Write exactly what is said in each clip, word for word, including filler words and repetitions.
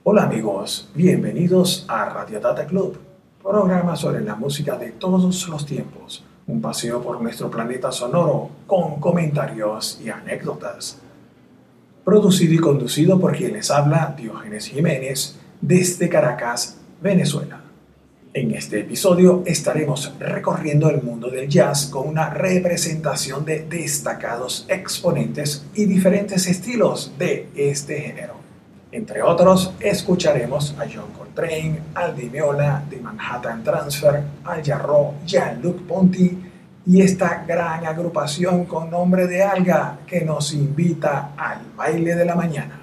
Hola amigos, bienvenidos a Radio Data Club, programa sobre la música de todos los tiempos, un paseo por nuestro planeta sonoro con comentarios y anécdotas. Producido y conducido por quien les habla, Diógenes Jiménez, desde Caracas, Venezuela. En este episodio estaremos recorriendo el mundo del jazz con una representación de destacados exponentes y diferentes estilos de este género. Entre otros, escucharemos a John Coltrane, Al Di Meola, The Manhattan Transfer, Al Jarreau, Jean-Luc Ponty y esta gran agrupación con nombre de Alga que nos invita al baile de la mañana.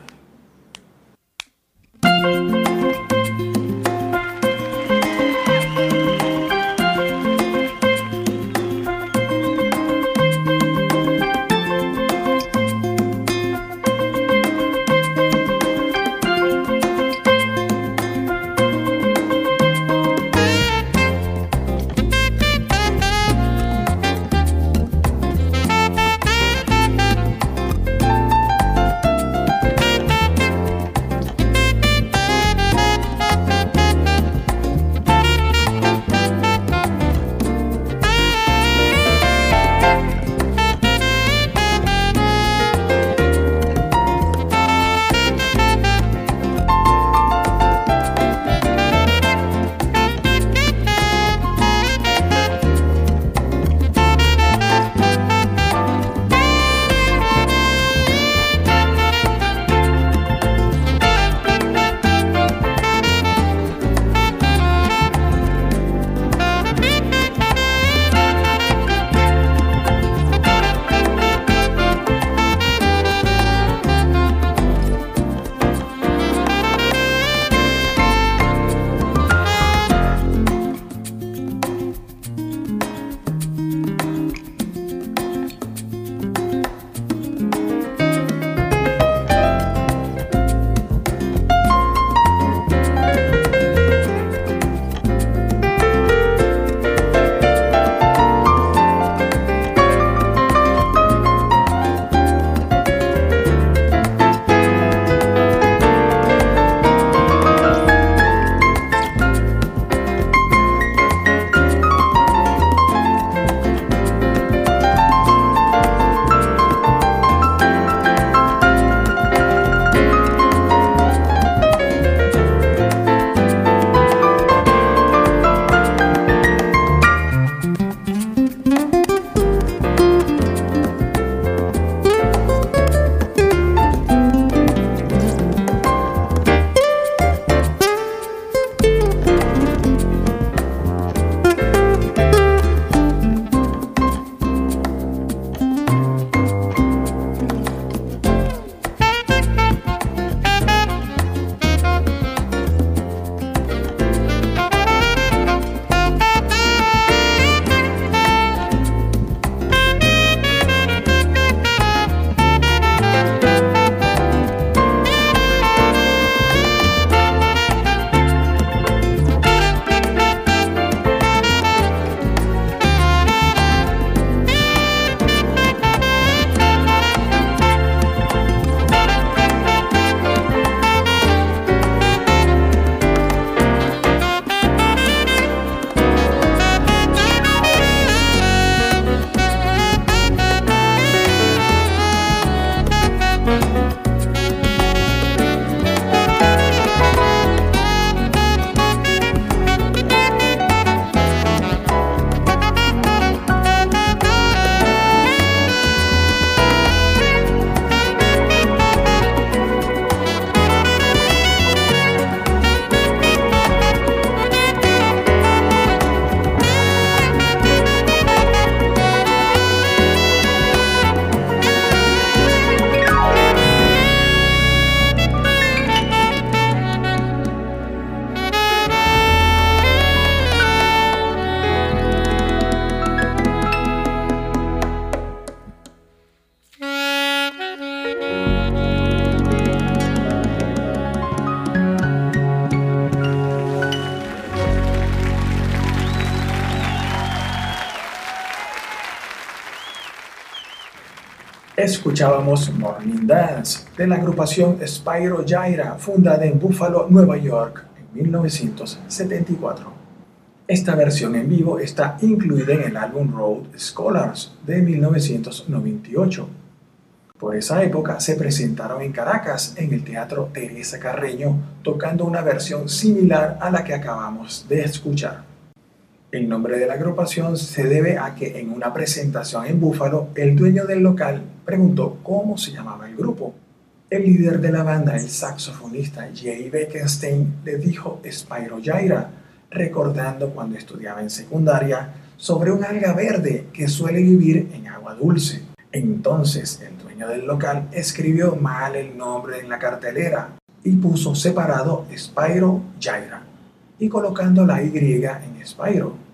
Escuchábamos Morning Dance de la agrupación Spyro Gyra, fundada en Buffalo, Nueva York en mil novecientos setenta y cuatro. Esta versión en vivo está incluida en el álbum Road Scholars de mil novecientos noventa y ocho. Por esa época se presentaron en Caracas en el Teatro Teresa Carreño tocando una versión similar a la que acabamos de escuchar. El nombre de la agrupación se debe a que en una presentación en Buffalo, el dueño del local preguntó cómo se llamaba el grupo. El líder de la banda, el saxofonista Jay Beckenstein, le dijo Spyro Gyra, recordando cuando estudiaba en secundaria sobre un alga verde que suele vivir en agua dulce. Entonces el dueño del local escribió mal el nombre en la cartelera y puso separado Spyro Gyra y colocando la Y en Spyro.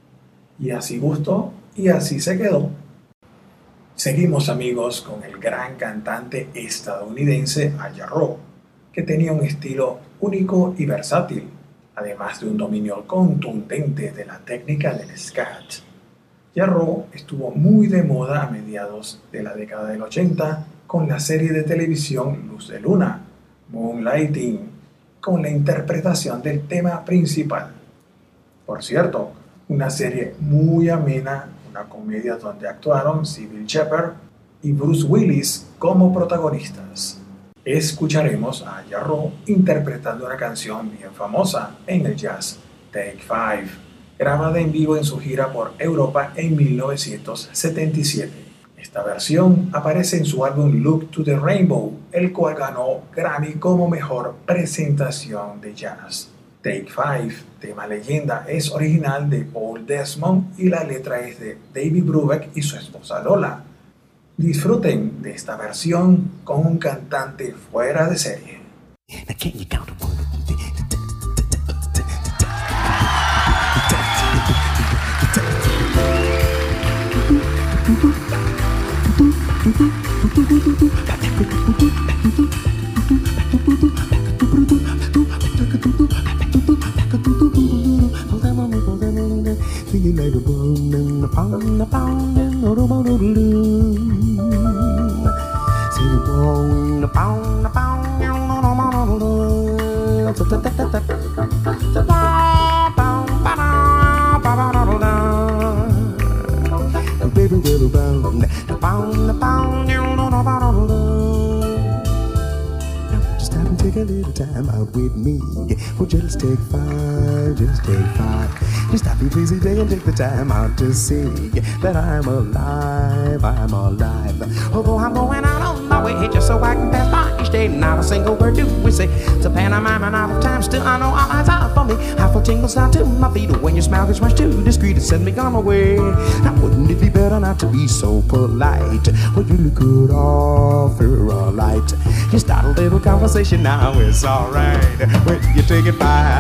Y así gustó y así se quedó. Seguimos, amigos, con el gran cantante estadounidense Al Jarreau, que tenía un estilo único y versátil, además de un dominio contundente de la técnica del scat. Jarreau estuvo muy de moda a mediados de la década del ochenta con la serie de televisión Luz de Luna, Moonlighting, con la interpretación del tema principal. Por cierto, una serie muy amena, una comedia donde actuaron Sybil Shepherd y Bruce Willis como protagonistas. Escucharemos a Jarreau interpretando una canción bien famosa en el jazz, Take Five, grabada en vivo en su gira por Europa en mil novecientos setenta y siete. Esta versión aparece en su álbum Look to the Rainbow, el cual ganó Grammy como mejor presentación de jazz. Take Five, tema leyenda, es original de Paul Desmond y la letra es de David Brubeck y su esposa Lola. Disfruten de esta versión con un cantante fuera de serie. Take a little time out with me. Well, just take five, just take five. Just stop your busy day and take the time out to see that I'm alive, I'm alive. Although I'm going out on my way just so I can pass by each day, not a single word do we say. It's a pantomime and out of time, still I know all eyes are for me. I feel tingles down to my feet when your smile gets much too discreet to send me on my way. Now wouldn't it be better not to be so polite? Well, you look good off for a light. You start a little conversation now, it's alright when you take it by.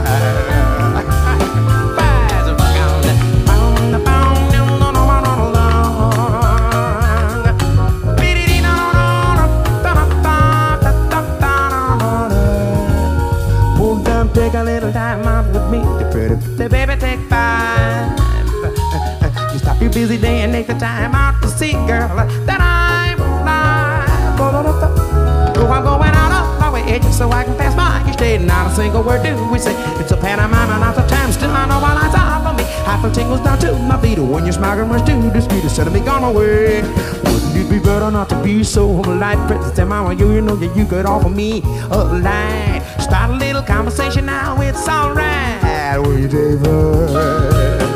Take a little time out with me, pretty, pretty baby, take five. You stop your busy day and take the time out to see, girl, that I'm alive. Oh, I'm going out of my way just so I can pass by each day. Not a single word do we say. It's a pantomime and out of time, still I know all eyes are for me. I feel tingles down to my feet when your smile gets much too discreet to set me on my way. Wouldn't it be better not to be so polite? Princess and mama, you, you know that you could offer me a light. Start a little conversation now, it's alright. Will you take the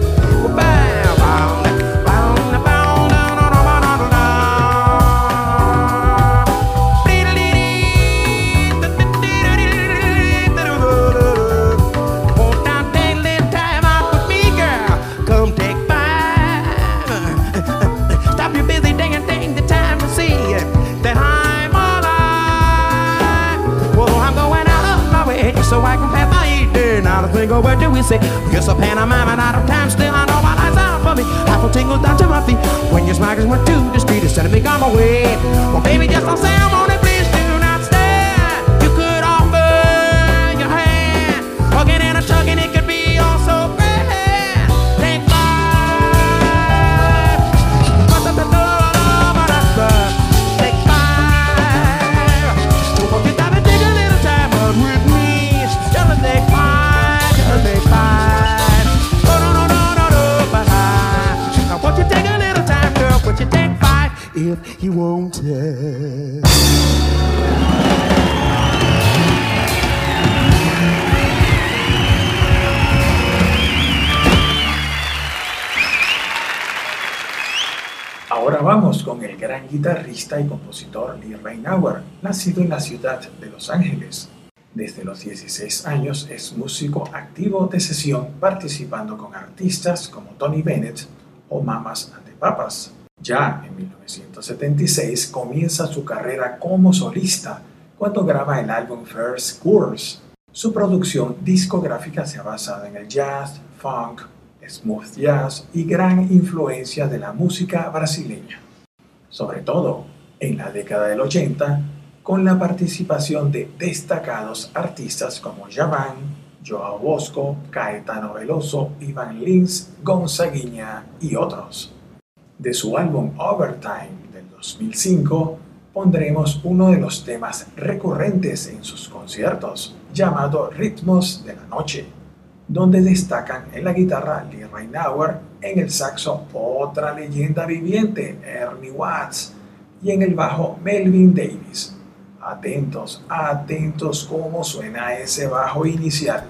so I can pass by each day. Not a thing, oh, what do we say? Guess a pantomime and out of time, still I know my eyes out for me. I feel tingles down to my feet when your smile went too discreet to send me on my way. Well, baby, just don't say I'm on it, please do not stare. You could offer your hand, hugging and a tugging, it could be all so grand. Take five. if you won't tell. Ahora vamos con el gran guitarrista y compositor Lee Reinauer, nacido en la ciudad de Los Ángeles. Desde los dieciséis años es músico activo de sesión, participando con artistas como Tony Bennett o Mamas and the Papas. Ya en mil novecientos setenta y seis comienza su carrera como solista cuando graba el álbum First Course. Su producción discográfica se ha basado en el jazz, funk, smooth jazz y gran influencia de la música brasileña. Sobre todo en la década del ochenta, con la participación de destacados artistas como Djavan, Joao Bosco, Caetano Veloso, Iván Lins, Gonzaguinha y otros. De su álbum Overtime del dos mil cinco, pondremos uno de los temas recurrentes en sus conciertos, llamado Ritmos de la Noche, donde destacan en la guitarra Lee Reinauer, en el saxo otra leyenda viviente, Ernie Watts, y en el bajo Melvin Davis. Atentos, atentos cómo suena ese bajo inicial.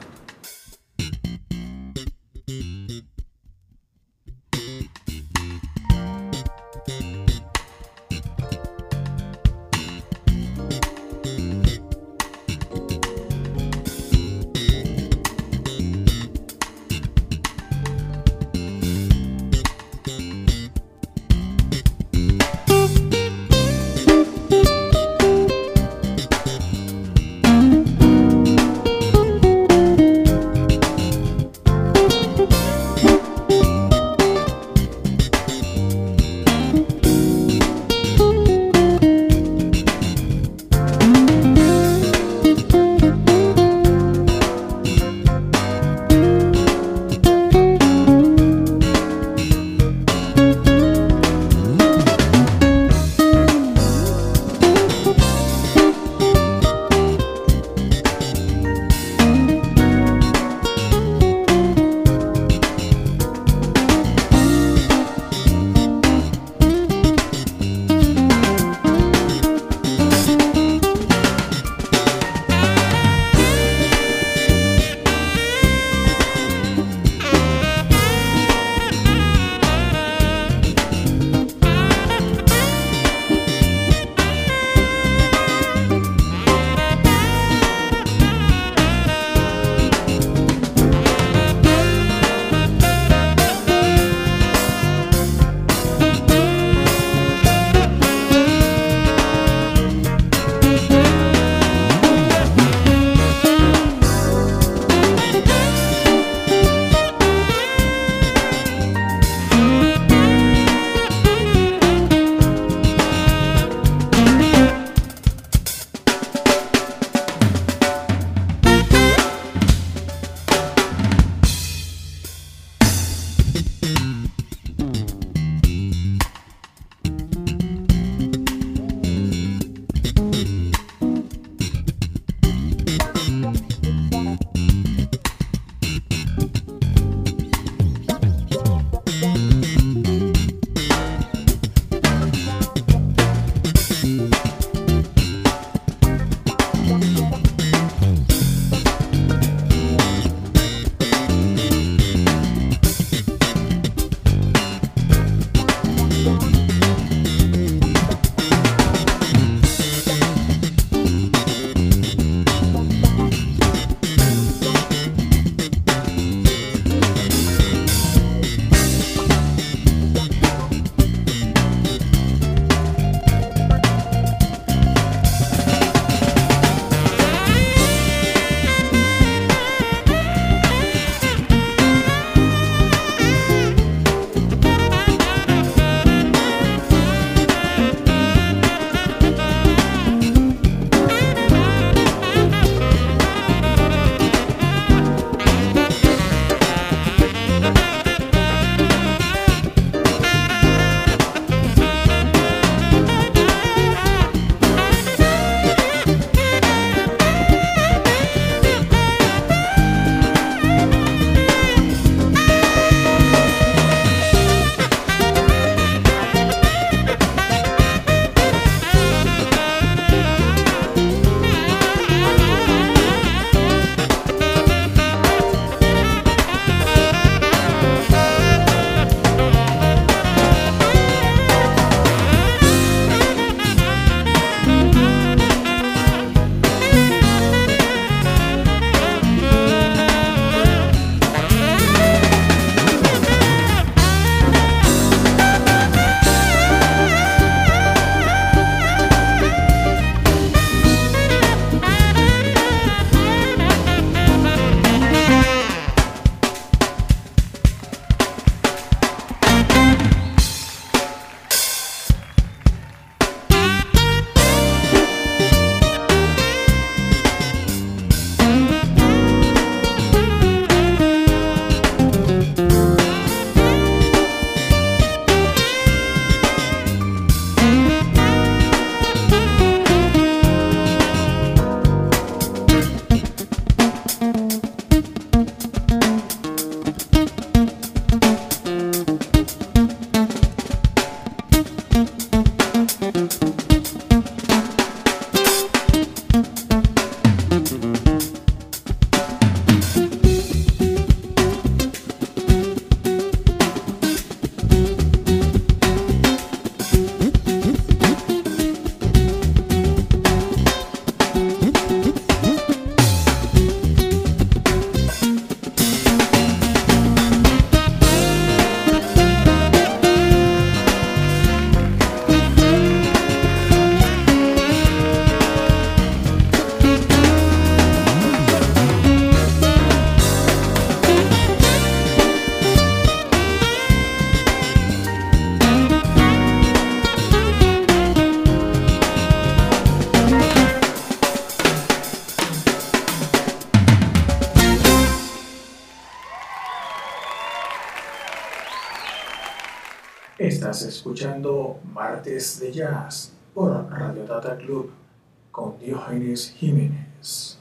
Estás escuchando Martes de Jazz por Radio Data Club con Diógenes Jiménez.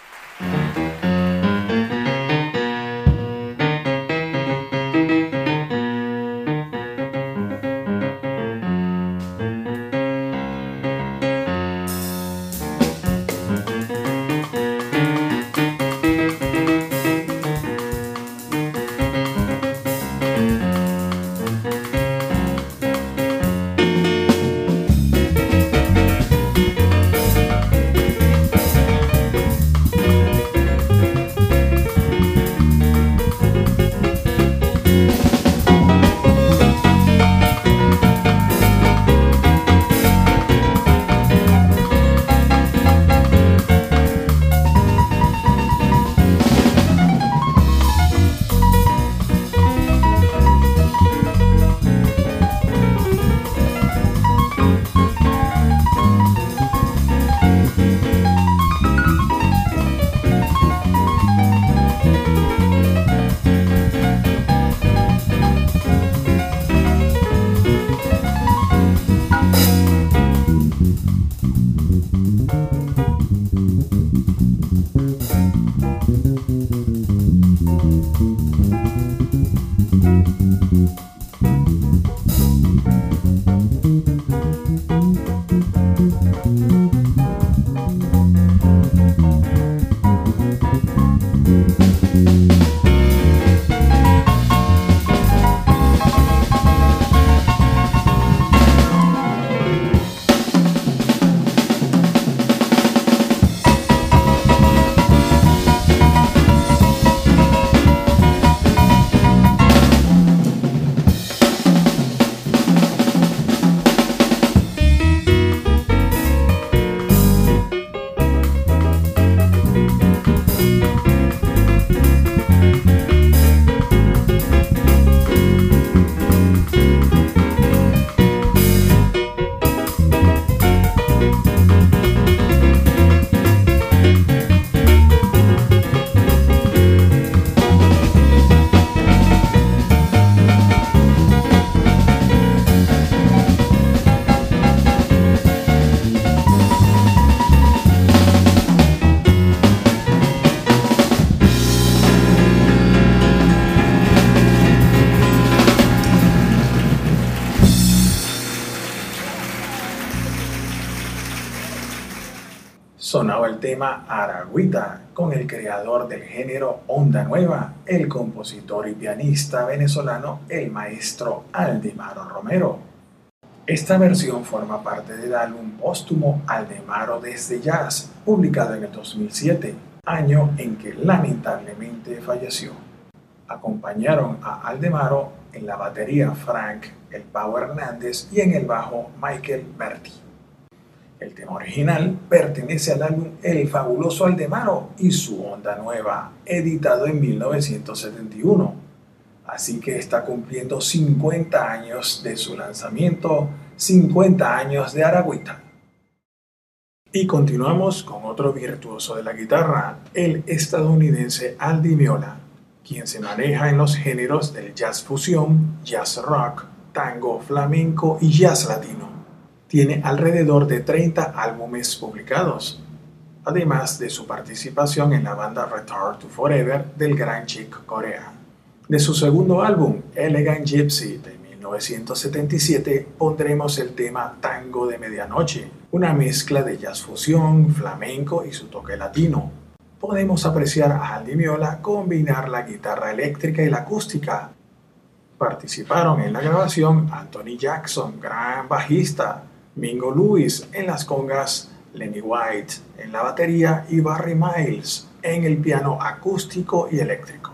Sonaba el tema Aragüita con el creador del género Onda Nueva, el compositor y pianista venezolano, el maestro Aldemaro Romero. Esta versión forma parte del álbum póstumo Aldemaro Desde Jazz, publicado en el dos mil siete, año en que lamentablemente falleció. Acompañaron a Aldemaro en la batería Frank El Pavo Hernández y en el bajo Michael Berti. El tema original pertenece al álbum El Fabuloso Aldemaro y su Onda Nueva, editado en mil novecientos setenta y uno. Así que está cumpliendo cincuenta años de su lanzamiento, cincuenta años de Aragüita. Y continuamos con otro virtuoso de la guitarra, el estadounidense Al Di Meola, quien se maneja en los géneros del jazz fusión, jazz rock, tango, flamenco y jazz latino. Tiene alrededor de treinta álbumes publicados, además de su participación en la banda Return to Forever del Gran Chick Corea. De su segundo álbum, Elegant Gypsy, de mil novecientos setenta y siete, pondremos el tema Tango de Medianoche, una mezcla de jazz fusión, flamenco y su toque latino. Podemos apreciar a Al Di Meola combinar la guitarra eléctrica y la acústica. Participaron en la grabación Anthony Jackson, gran bajista, Mingo Lewis en las congas, Lenny White en la batería y Barry Miles en el piano acústico y eléctrico.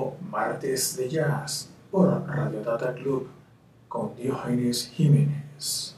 escuchando Martes de Jazz por Radio Data Club con Diógenes Jiménez.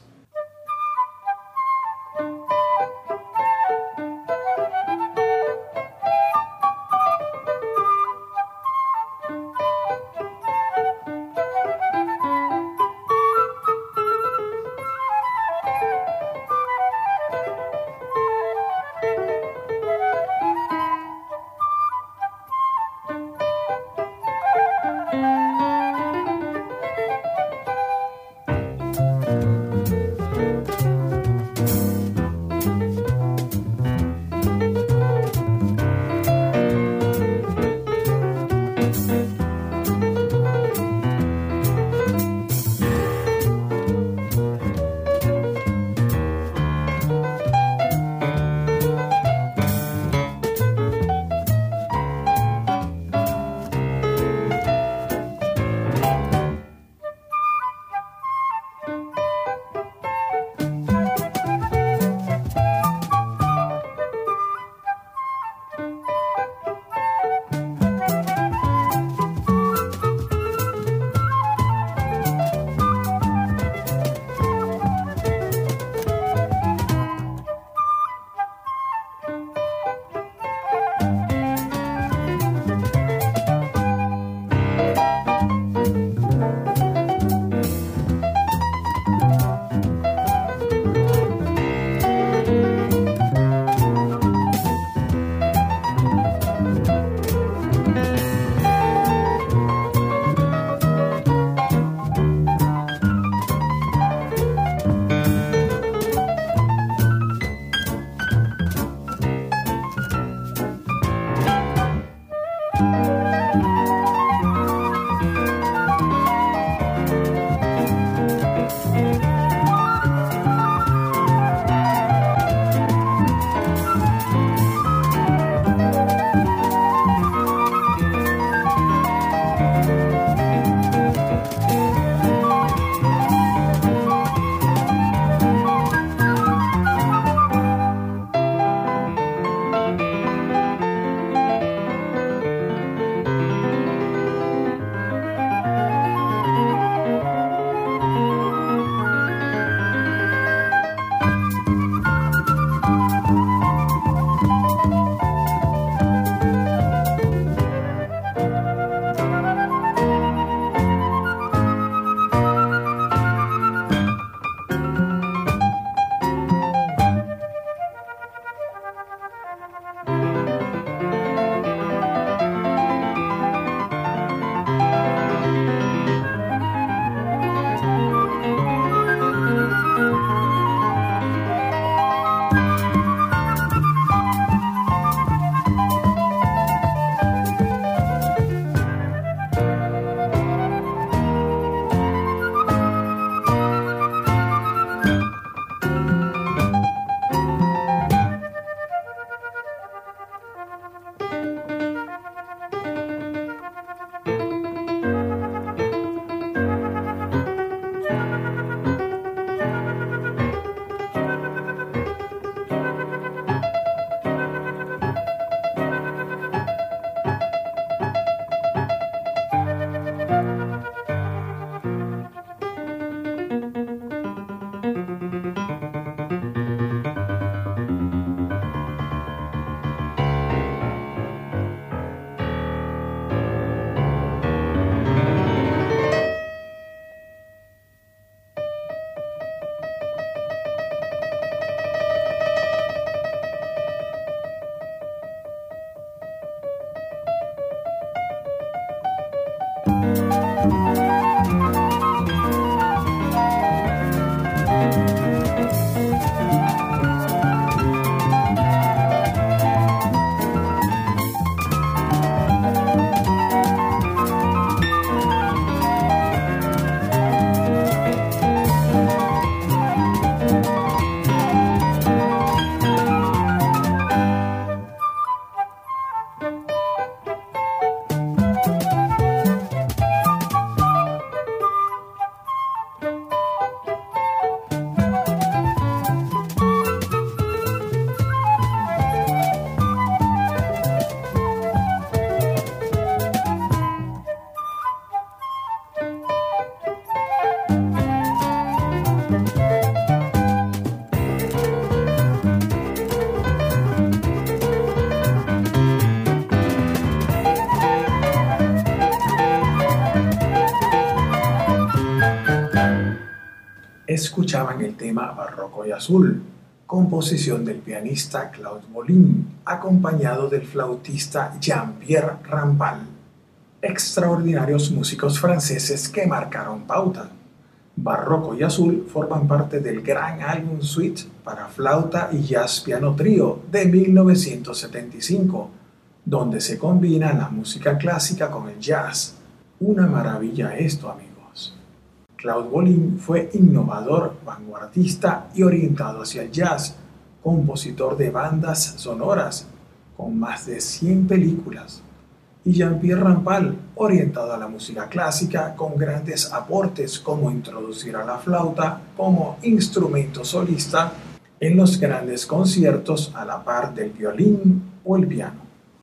Escuchaban el tema Barroco y Azul, composición del pianista Claude Bolin, acompañado del flautista Jean-Pierre Rampal. Extraordinarios músicos franceses que marcaron pauta. Barroco y Azul forman parte del gran álbum Suite para flauta y jazz piano trío de mil novecientos setenta y cinco, donde se combina la música clásica con el jazz. Una maravilla esto, amigos. Claude Bolin fue innovador, vanguardista y orientado hacia el jazz, compositor de bandas sonoras con más de cien películas. Y Jean-Pierre Rampal, orientado a la música clásica con grandes aportes como introducir a la flauta como instrumento solista en los grandes conciertos a la par del violín o el piano.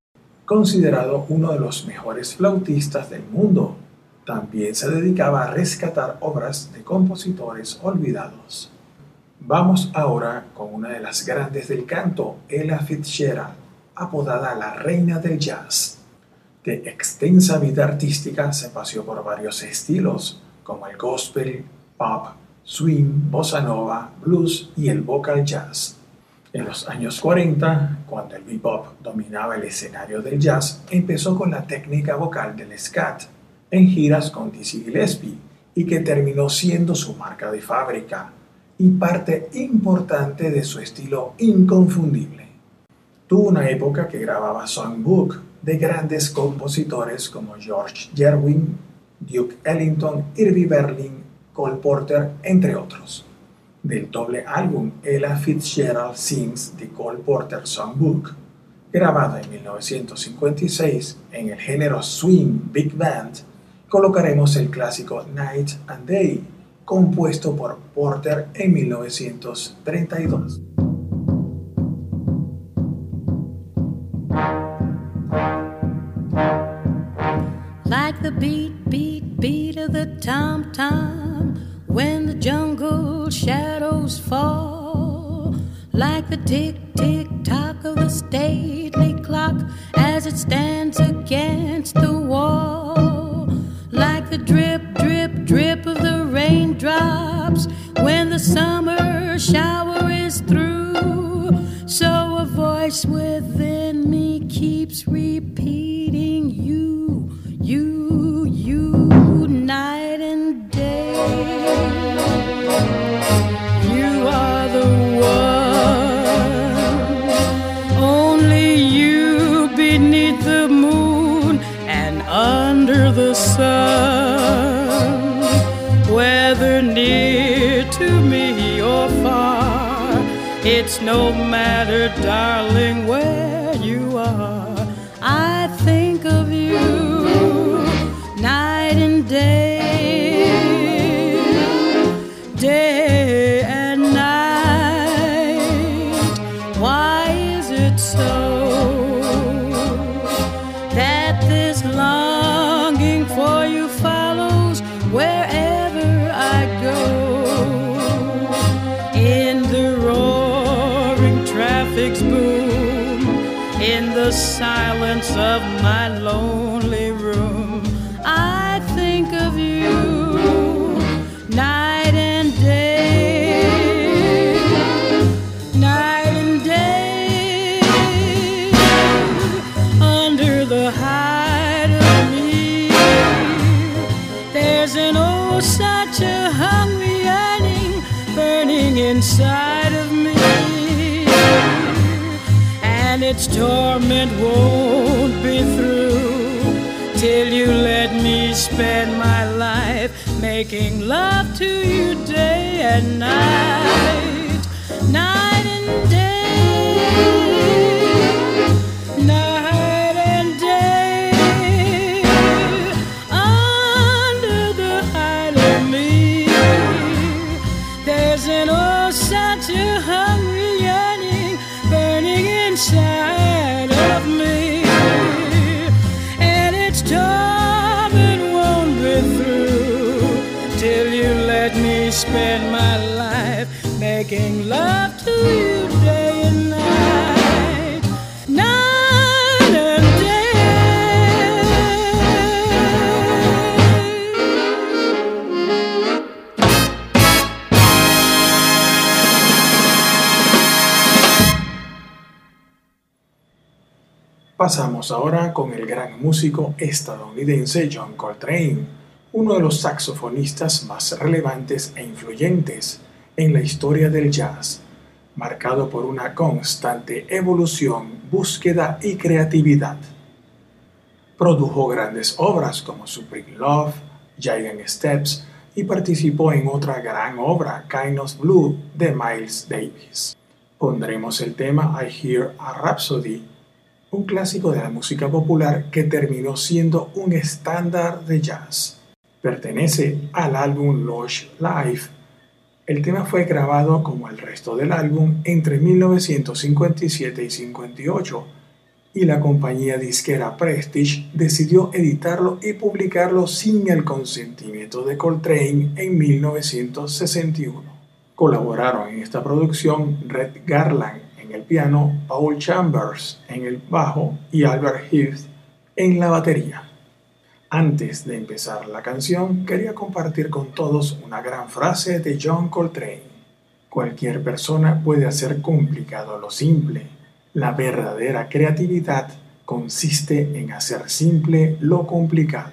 Considerado uno de los mejores flautistas del mundo, también se dedicaba a rescatar obras de compositores olvidados. Vamos ahora con una de las grandes del canto, Ella Fitzgerald, apodada la reina del jazz. De extensa vida artística se paseó por varios estilos, como el gospel, pop, swing, bossa nova, blues y el vocal jazz. En los años cuarenta, cuando el bebop dominaba el escenario del jazz, empezó con la técnica vocal del scat, en giras con Dizzy Gillespie, y que terminó siendo su marca de fábrica y parte importante de su estilo inconfundible. Tuvo una época que grababa songbook de grandes compositores como George Gershwin, Duke Ellington, Irving Berlin, Cole Porter, entre otros. Del doble álbum Ella Fitzgerald Sings The Cole Porter Songbook, grabado en mil novecientos cincuenta y seis en el género Swing Big Band, colocaremos el clásico Night and Day, compuesto por Porter en mil novecientos treinta y dos. Like the beat, beat, beat of the tom-tom when the jungle shadows fall. Like the tick, tick, tock of the stately clock as it stands against the wall. Like the drip, drip, drip of the raindrops when the summer shower is through. So a voice within me keeps repeating you, you, you, night and day. You are the one, only you beneath the moon and under the sun. Whether near to me or far, it's no matter, darling, where you are. I think of you night and day, day and night. Why is it so that this longing for you follows wherever I go? In the roaring traffic's boom, in the silence of my lonely room, I think of you night and day, night and day. Under the hide of me, there's an oh such a hungry yearning burning inside of me, and its torment won't be through till you let me spend my life making love to you day and night, night and day, night and day. Under the hide of me, there's an oh such a hungry yearning burning inside of me, and its torment won't be through till you let me spend my life making love to you day and night, night and day. Pasamos ahora con el gran músico estadounidense John Coltrane, uno de los saxofonistas más relevantes e influyentes en la historia del jazz, marcado por una constante evolución, búsqueda y creatividad. Produjo grandes obras como Supreme Love, Giant Steps y participó en otra gran obra, Kind of Blue, de Miles Davis. Pondremos el tema I Hear a Rhapsody, un clásico de la música popular que terminó siendo un estándar de jazz. Pertenece al álbum Lush Live. El tema fue grabado como el resto del álbum entre mil novecientos cincuenta y siete y cincuenta y ocho y la compañía disquera Prestige decidió editarlo y publicarlo sin el consentimiento de Coltrane en mil novecientos sesenta y uno. Colaboraron en esta producción Red Garland en el piano, Paul Chambers en el bajo y Albert Heath en la batería. Antes de empezar la canción, quería compartir con todos una gran frase de John Coltrane. Cualquier persona puede hacer complicado lo simple. La verdadera creatividad consiste en hacer simple lo complicado.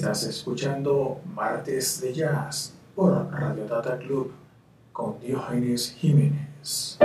Estás escuchando Martes de Jazz por Radio Data Club con Diógenes Jiménez.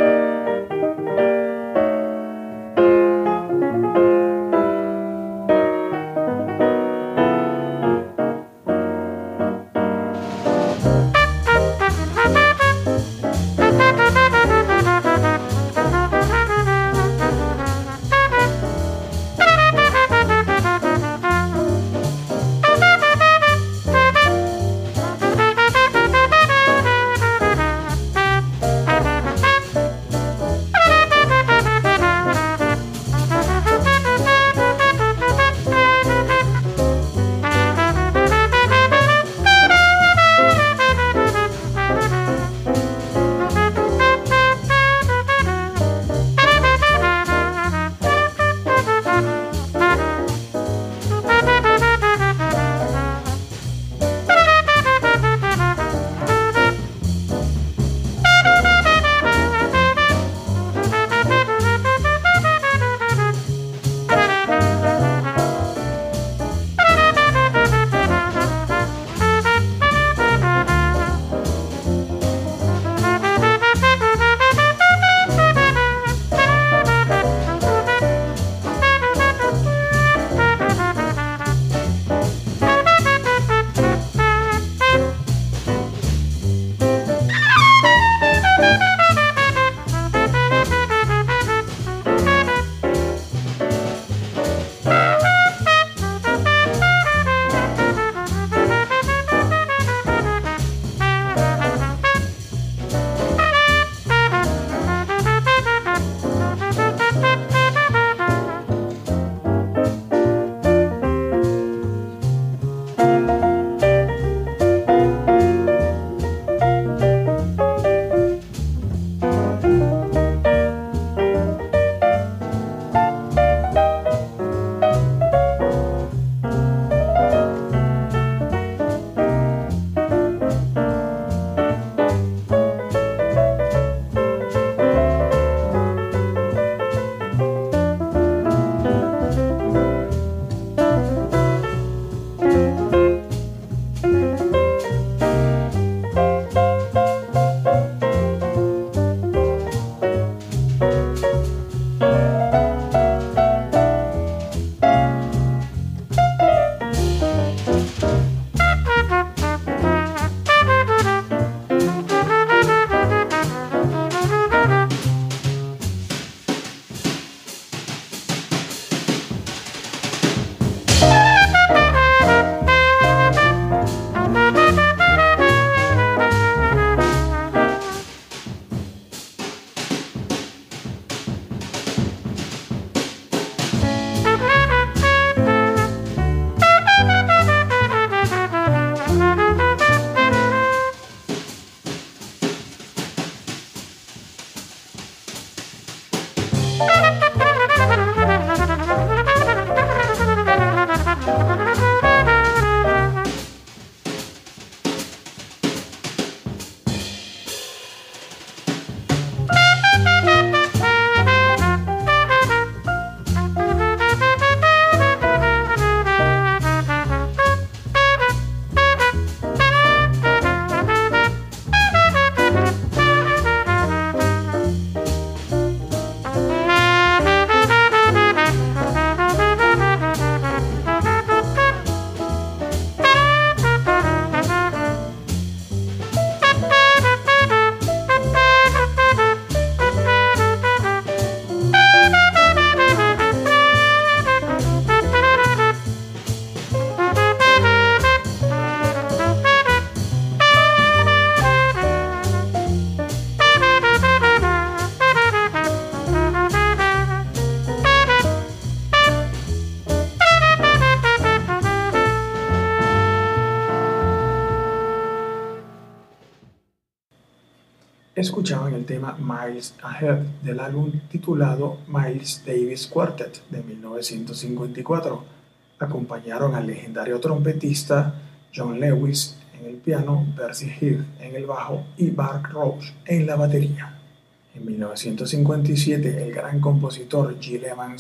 Escuchaban el tema Miles Ahead del álbum titulado Miles Davis Quartet de mil novecientos cincuenta y cuatro. Acompañaron al legendario trompetista John Lewis en el piano, Percy Heath en el bajo y Bart Roach en la batería. En mil novecientos cincuenta y siete, el gran compositor Gil Evans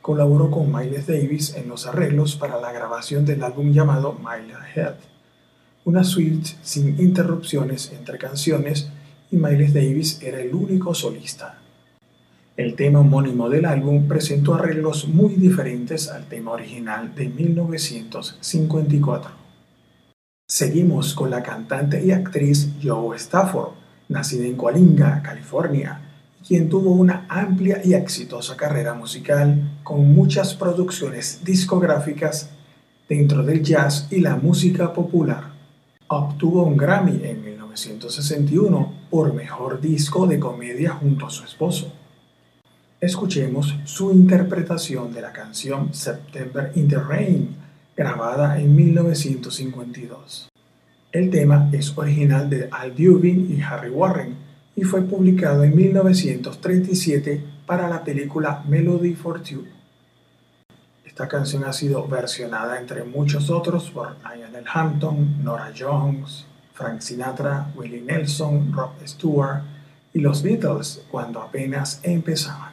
colaboró con Miles Davis en los arreglos para la grabación del álbum llamado Mile Ahead, una suite sin interrupciones entre canciones, y Miles Davis era el único solista. El tema homónimo del álbum presentó arreglos muy diferentes al tema original de mil novecientos cincuenta y cuatro. Seguimos con la cantante y actriz Joe Stafford, nacida en Coalinga, California, quien tuvo una amplia y exitosa carrera musical con muchas producciones discográficas dentro del jazz y la música popular. Obtuvo un Grammy en mil novecientos sesenta y uno por Mejor Disco de Comedia junto a su esposo. Escuchemos su interpretación de la canción September in the Rain, grabada en mil novecientos cincuenta y dos. El tema es original de Al Dubin y Harry Warren y fue publicado en mil novecientos treinta y siete para la película Melody for Two. Esta canción ha sido versionada entre muchos otros por Lionel Hampton, Norah Jones, Frank Sinatra, Willie Nelson, Rod Stewart y los Beatles cuando apenas empezaban.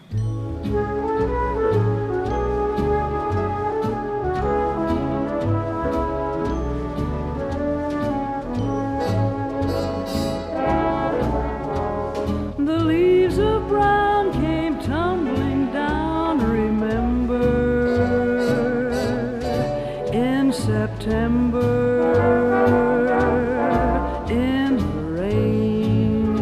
September in the rain.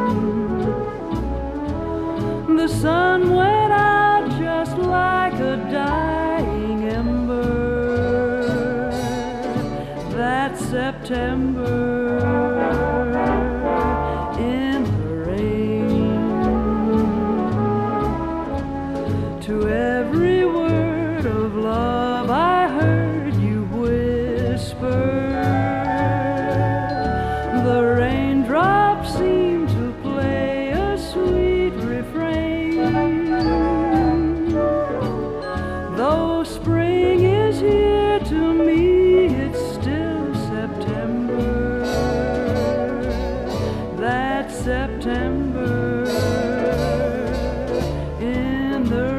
The sun went out just like a dying ember. That September in the rain. To every word of love I heard you whisper. The raindrops seem to play a sweet refrain. Though spring is here, to me it's still September. That September in the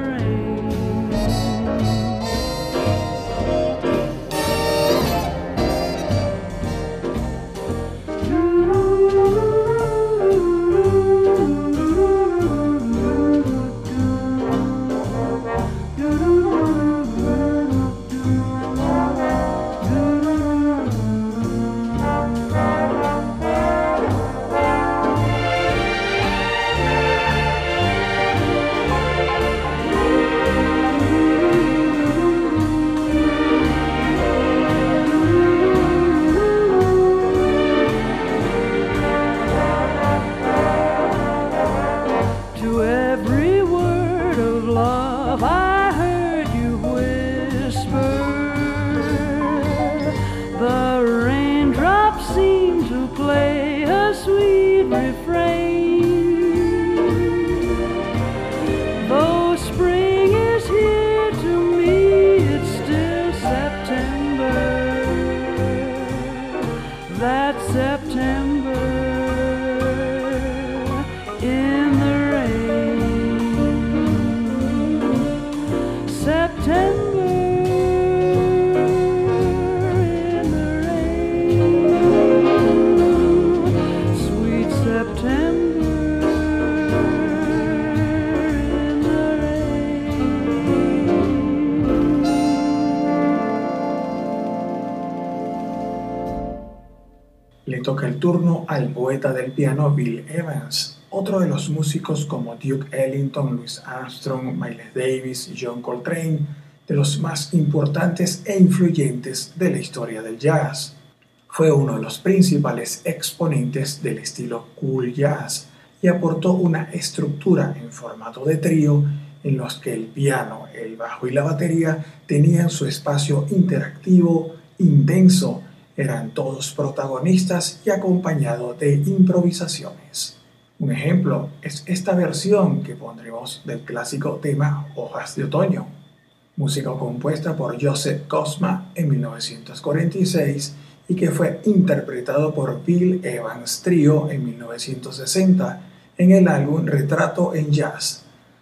Le toca el turno al poeta del piano Bill Evans, otro de los músicos como Duke Ellington, Louis Armstrong, Miles Davis y John Coltrane, de los más importantes e influyentes de la historia del jazz. Fue uno de los principales exponentes del estilo cool jazz y aportó una estructura en formato de trío en los que el piano, el bajo y la batería tenían su espacio interactivo, intenso, eran todos protagonistas y acompañado de improvisaciones. Un ejemplo es esta versión que pondremos del clásico tema Hojas de Otoño, música compuesta por Joseph Cosma en mil novecientos cuarenta y seis y que fue interpretado por Bill Evans Trio en mil novecientos sesenta en el álbum Retrato en Jazz.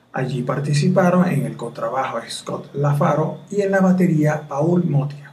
Allí participaron en el contrabajo Scott Lafaro y en la batería Paul Motia.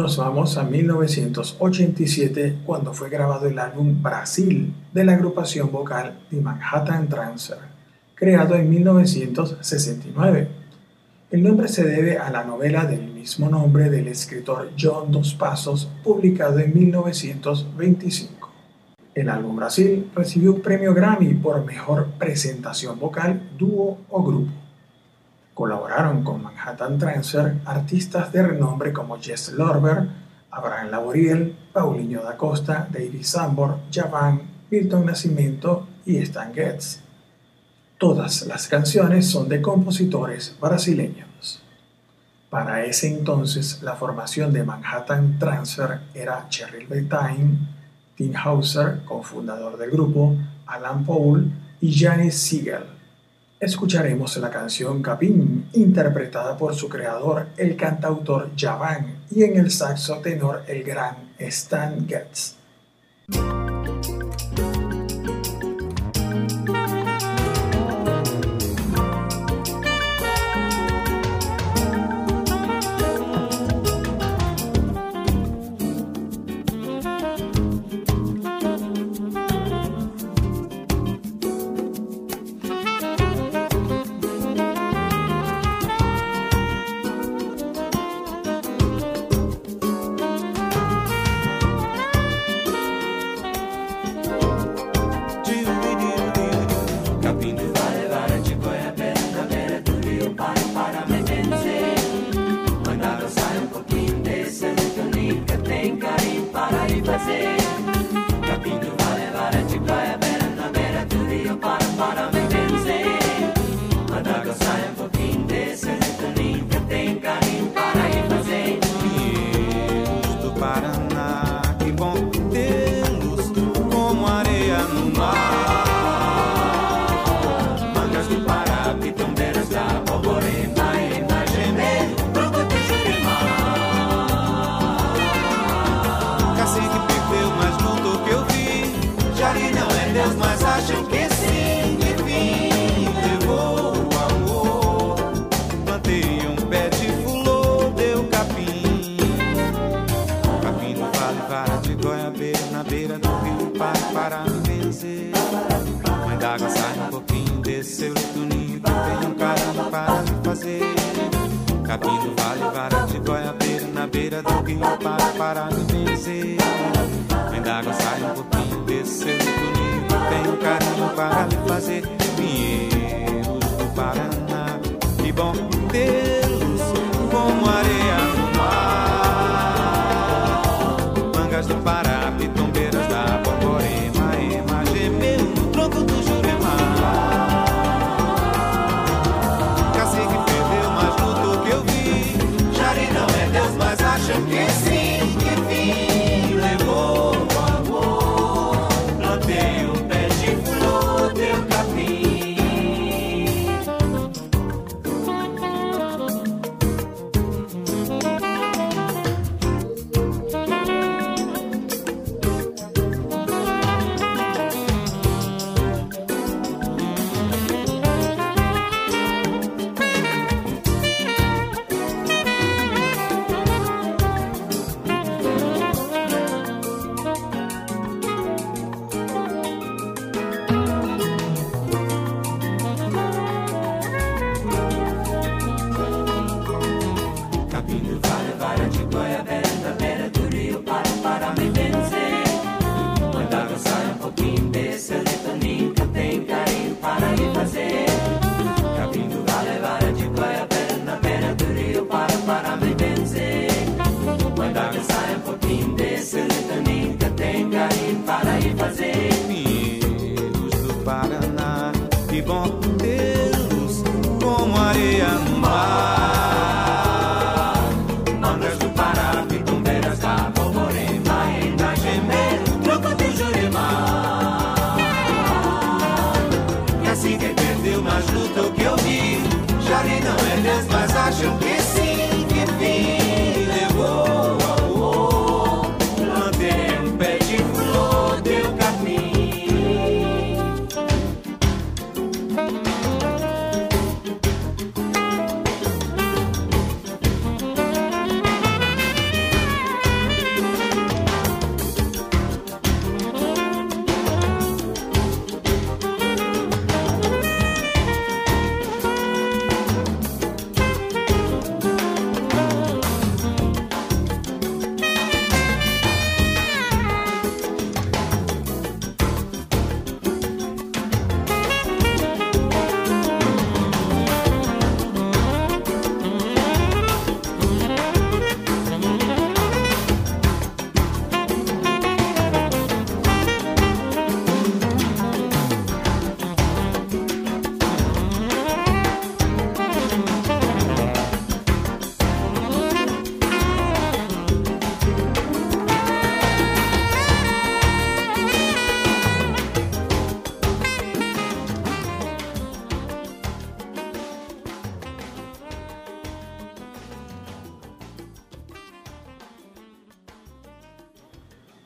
nos vamos a mil novecientos ochenta y siete, cuando fue grabado el álbum Brasil de la agrupación vocal The Manhattan Transfer, creado en mil novecientos sesenta y nueve. El nombre se debe a la novela del mismo nombre del escritor John Dos Passos, publicado en mil novecientos veinticinco. El álbum Brasil recibió un premio Grammy por mejor presentación vocal, dúo o grupo. Colaboraron con Manhattan Transfer artistas de renombre como Jess Lorber, Abraham Laboriel, Paulinho da Costa, David Sambor, Javan, Milton Nascimento y Stan Getz. Todas las canciones son de compositores brasileños. Para ese entonces, la formación de Manhattan Transfer era Cheryl Bettain, Tim Hauser, cofundador del grupo, Alan Paul y Janis Siegel. Escucharemos la canción Capim, interpretada por su creador, el cantautor Javan, y en el saxo tenor el gran Stan Getz.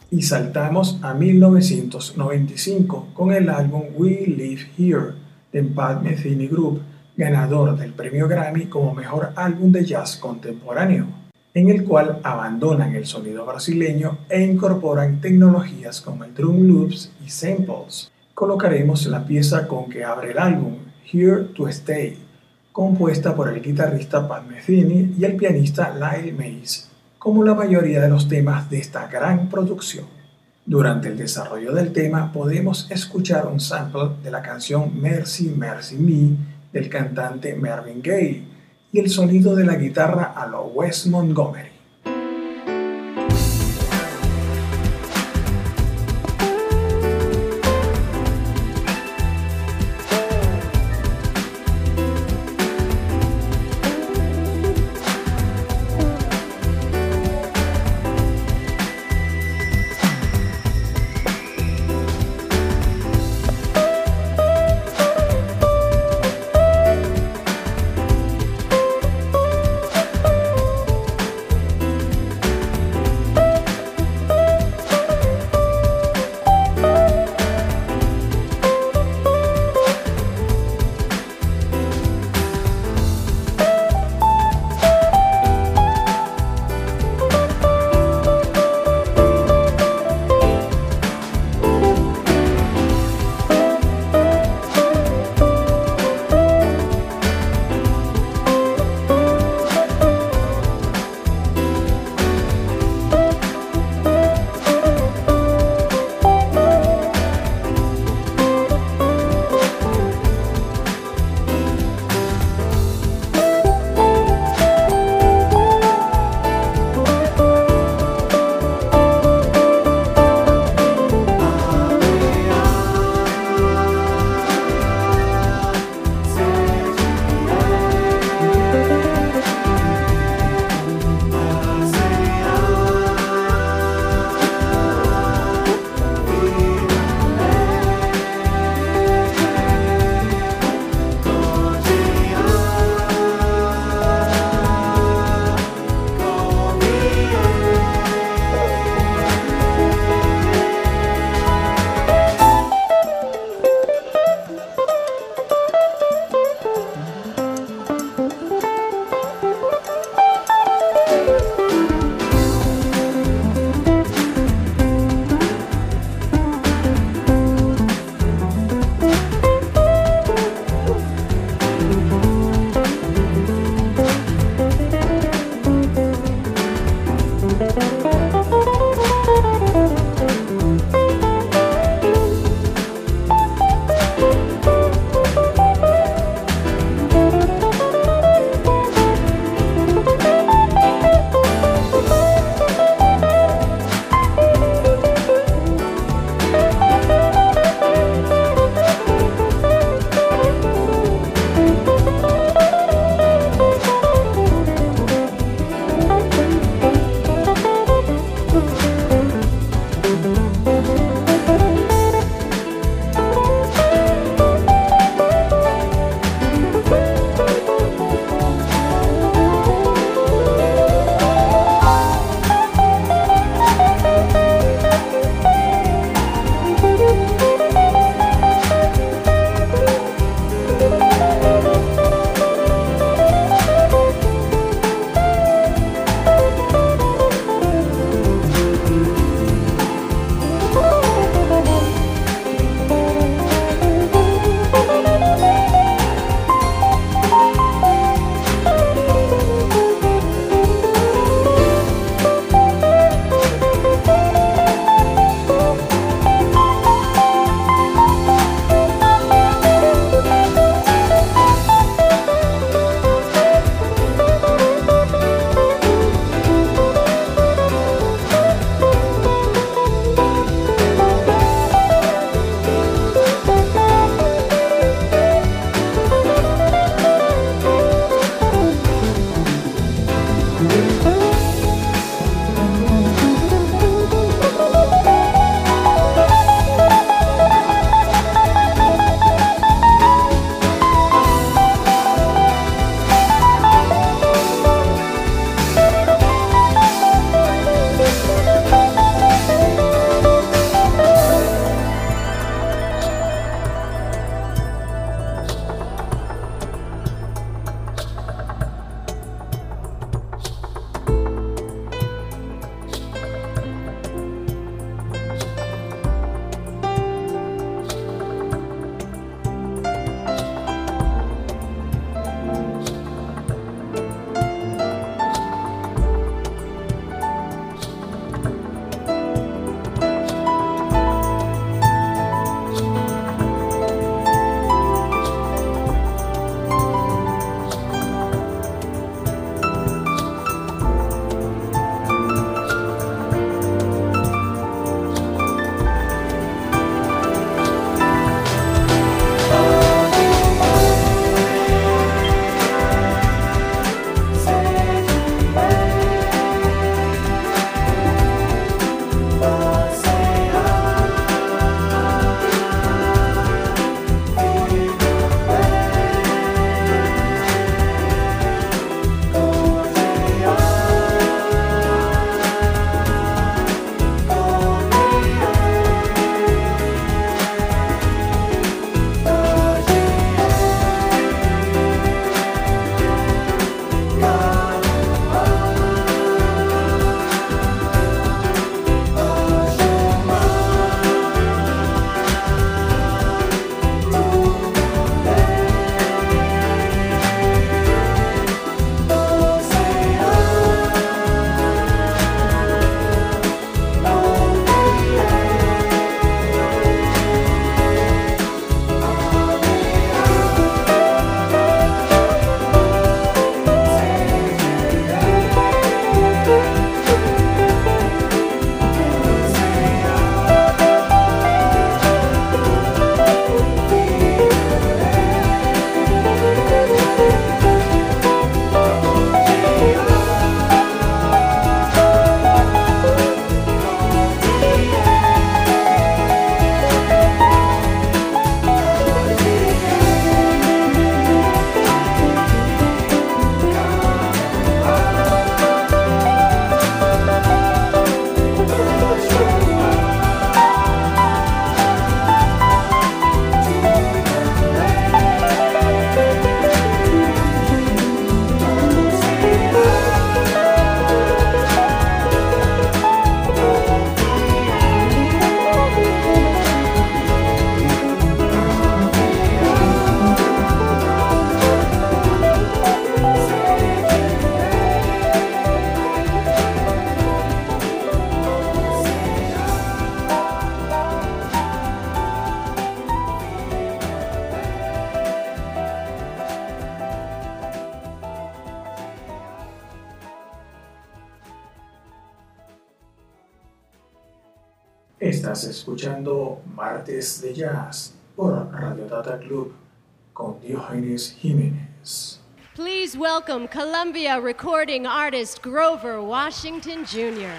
Y saltamos a mil novecientos noventa y cinco con el álbum We Live Here de Pat Metheny Group, ganador del premio Grammy como mejor álbum de jazz contemporáneo, en el cual abandonan el sonido brasileño e incorporan tecnologías como el drum loops y samples. Colocaremos la pieza con que abre el álbum, Here to Stay, compuesta por el guitarrista Pat Metheny y el pianista Lyle Mays, como la mayoría de los temas de esta gran producción. Durante el desarrollo del tema podemos escuchar un sample de la canción Mercy Mercy Me del cantante Marvin Gaye y el sonido de la guitarra a lo Wes Montgomery. Estás escuchando Martes de Jazz por Radio Data Club con Diógenes Jiménez. Please welcome Columbia recording artist Grover Washington Junior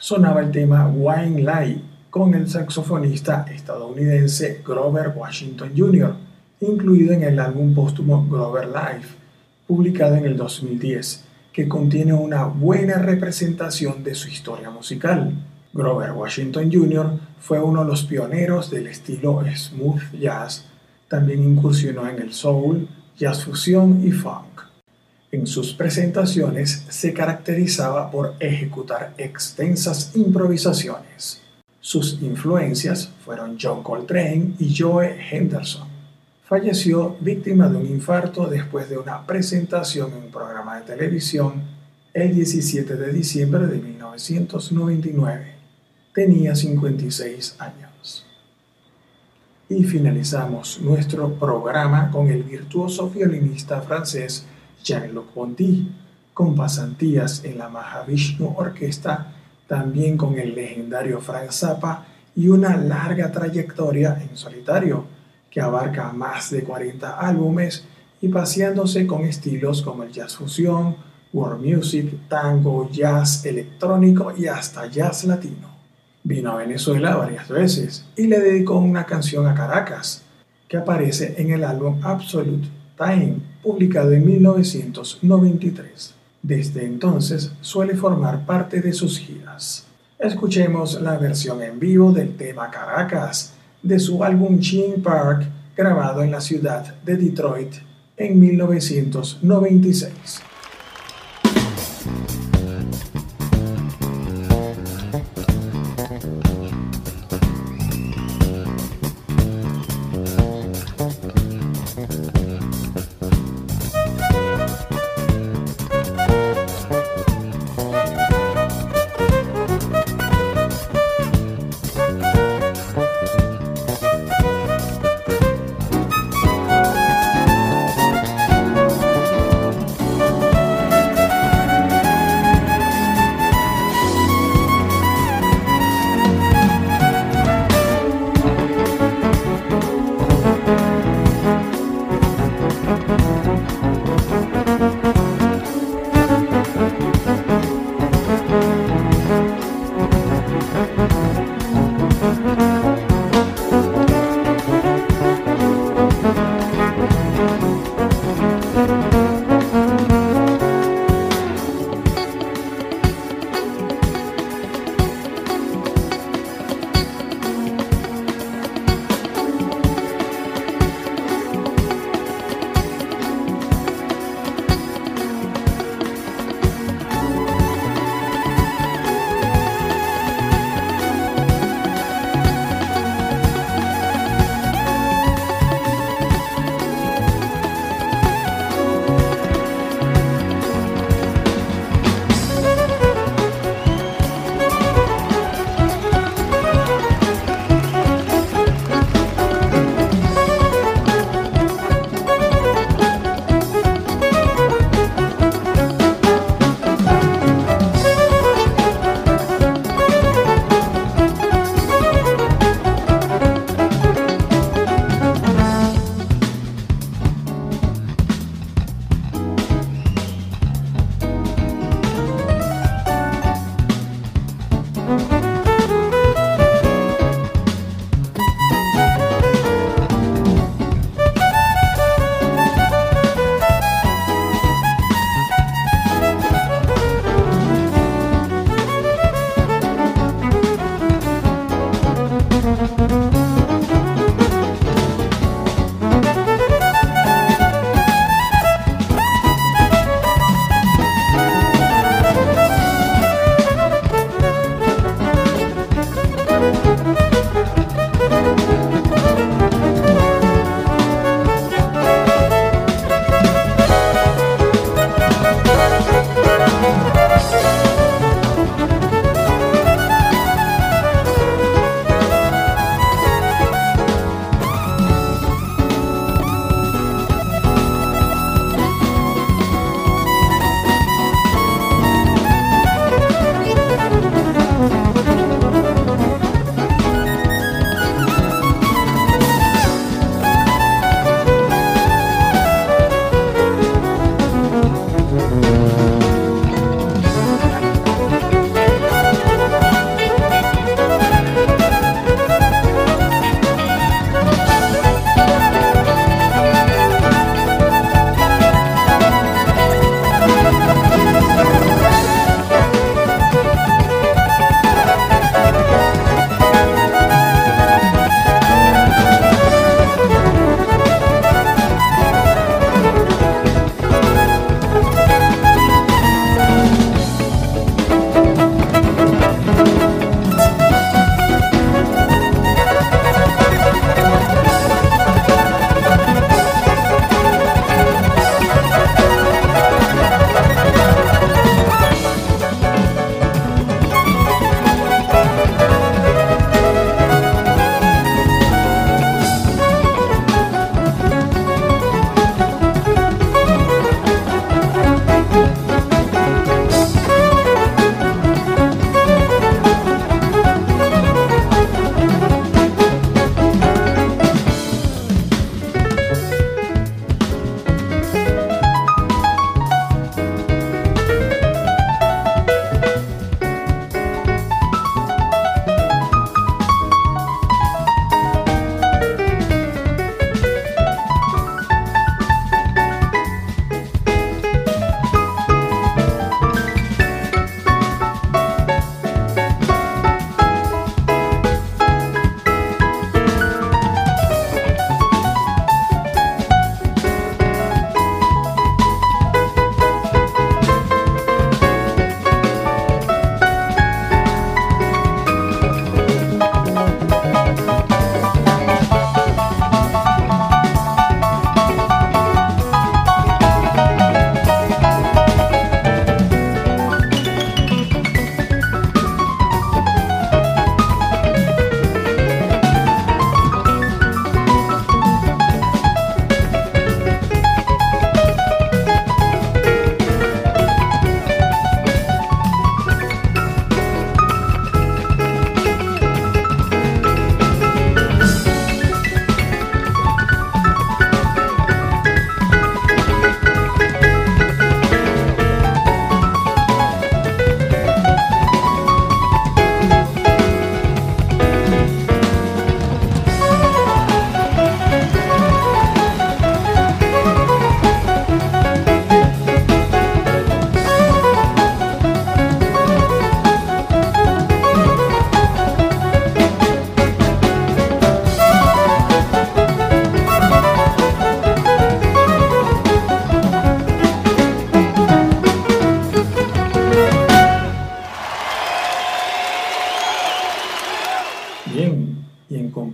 sonaba el tema Wine Light con el saxofonista estadounidense Grover Washington junior, incluido en el álbum póstumo Grover Live, publicado en el dos mil diez, que contiene una buena representación de su historia musical. Grover Washington junior fue uno de los pioneros del estilo smooth jazz. También incursionó en el soul, jazz fusión y funk. En sus presentaciones se caracterizaba por ejecutar extensas improvisaciones. Sus influencias fueron John Coltrane y Joe Henderson. Falleció víctima de un infarto después de una presentación en un programa de televisión el diecisiete de diciembre de mil novecientos noventa y nueve. Tenía cincuenta y seis años. Y finalizamos nuestro programa con el virtuoso violinista francés Jean-Luc Ponty, con pasantías en la Mahavishnu Orquesta, también con el legendario Frank Zappa y una larga trayectoria en solitario que abarca más de cuarenta álbumes y paseándose con estilos como el jazz fusión, world music, tango, jazz electrónico y hasta jazz latino. Vino a Venezuela varias veces y le dedicó una canción a Caracas, que aparece en el álbum Absolute Time, publicado en mil novecientos noventa y tres. Desde entonces suele formar parte de sus giras. Escuchemos la versión en vivo del tema Caracas de su álbum Chin Park, grabado en la ciudad de Detroit en mil novecientos noventa y seis.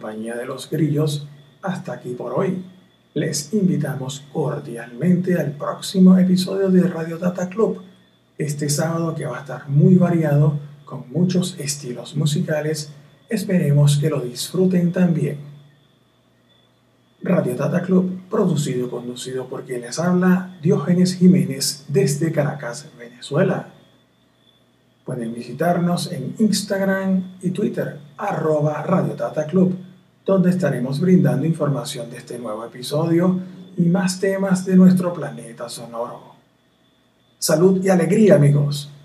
compañía de los grillos, hasta aquí por hoy. Les invitamos cordialmente al próximo episodio de Radio Data Club, este sábado que va a estar muy variado, con muchos estilos musicales. Esperemos que lo disfruten también. Radio Data Club, producido y conducido por quien les habla, Diógenes Jiménez, desde Caracas, Venezuela. Pueden visitarnos en Instagram y Twitter, arroba Radio Data Club, donde estaremos brindando información de este nuevo episodio y más temas de nuestro planeta sonoro. Salud y alegría, amigos.